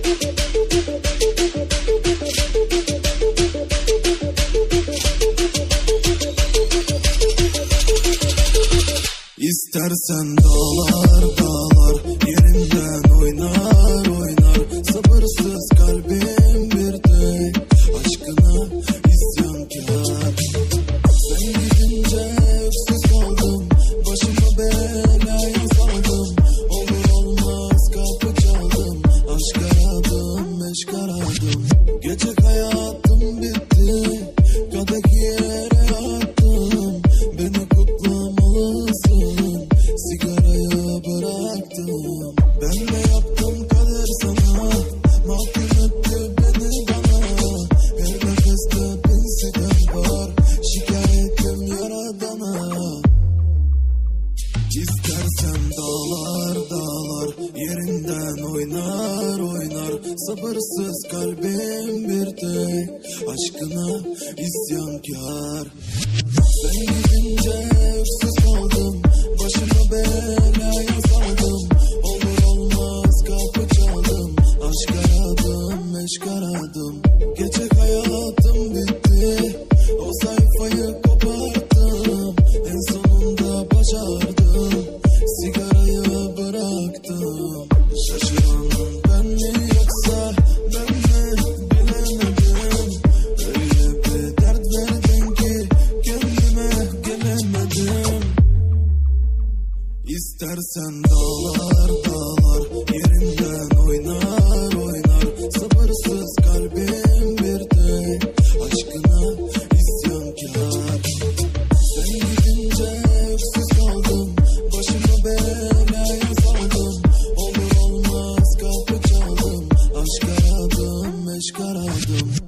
İstersen dağlar dağlar yerinden oynar oynar. Sabırsız kalbim bir tek aşkına isyankar. Sen gidince öksüz kaldım, başıma belaya saldım. Olur olmaz kapı çaldım, aşk aradım, meşk aradım. Gece hayatım bitti, kadeh yere attım. Beni kutlamalısın, sigarayı bıraktım. Ben de yaptım kader sana, mahkum etti beni bana. Her nefeste bin sitem var, şikayetim yaradana. İstersen dağlar dağlar yerinden oynar oynar. Sabırsız kalbim bir tek aşkına isyankar. Sen gidince öksüz kaldım, başıma belaya saldım. Olur olmaz kapı çaldım, aşk aradım, meşk aradım. Gece hayatım bitti, o sayfayı koparttım. En sonunda başardım, sigarayı bıraktım. Şaşıran ben mi yoksa ben mi bilemedim. Öyle bir dert verdin ki kendime gelemedim. İstersen dağlar dağlar yerinden oynar oynar. Sabırsız kalbim bir tek aşkına isyankar. Sen gidince öksüz kaldım, başıma belaya saldım. Olur olmaz kapı çaldım, aşk aradım, meşk aradım.